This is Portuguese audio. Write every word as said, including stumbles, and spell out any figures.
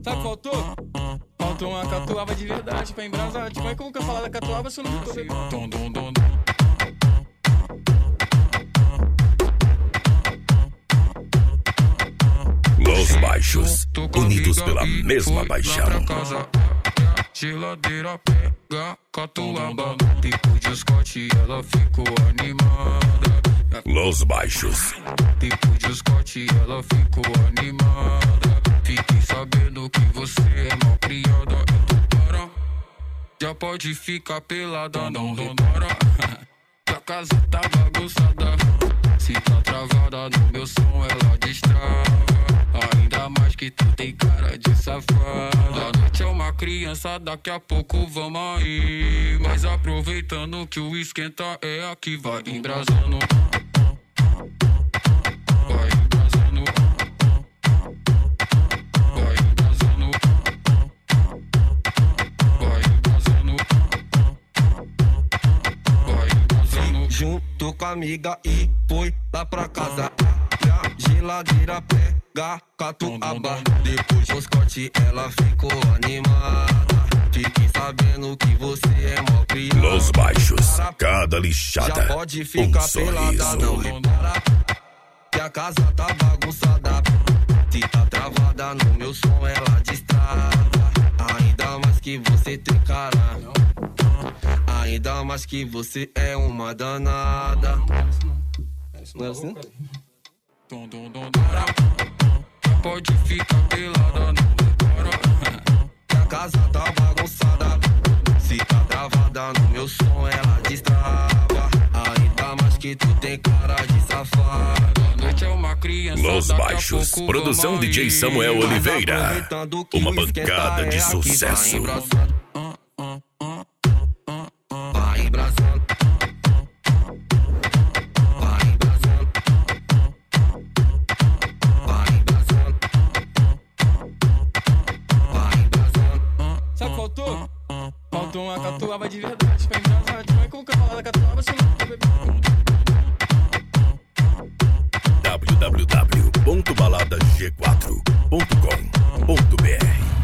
Sabe o que faltou? Faltou uma catuaba de verdade pra embrasar. Tipo, é como que eu falar da catuaba se eu não tô bebendo? Dom, dom, dom, dom. Los Baixos, unidos pela mesma paixão. Geladeira pega, catuaba. Depois de Scott ela ficou animada. Los Baixos. Depois de Scott ela ficou animada. Fiquei sabendo que você é mal criada. Então para, já pode ficar pelada. Não repara, que a casa tá bagunçada. Se tá travada no meu som ela destrava. Ainda mais que tu tem cara de safada. A noite é uma criança, daqui a pouco vamos aí. Mas aproveitando que o esquenta é aqui, vai embrasando. Vai embrasando. Vai embrasando. Vai embrasando. Vai embrasando. Junto com a amiga e foi lá pra casa. Geladeira pega, catuaba. Depois do Scott ela ficou animada. Fiquei sabendo que você é mó criada. Los Baixos, cada lixada, já pode ficar um pelada. sorriso. Não repara, que a casa tá bagunçada. Se tá travada no meu som ela destrava. Ainda mais que você tem cara. Ainda mais que você é uma danada. Não é assim? Dom, dom, dom, pode ficar pelada, não repara. Que a casa tá bagunçada. Se tá travada no meu som ela destrava. Ainda mais que tu tem cara de safada. A noite é uma criança, Los daqui a Baixos, pouco produção vamos D J aí. Samuel Mas Oliveira. aproveitando que Uma o esquenta bancada é de aqui, sucesso. vai embraçando. Vai embraçando. Vai embraçando. Vai embraçando. Vai embraçando. Sabe o que faltou? Faltou uma catuaba de verdade pra embrasar. Tipo, é como que eu falar da catuaba se eu não tô bebendo? w w w ponto balada g quatro ponto com ponto b r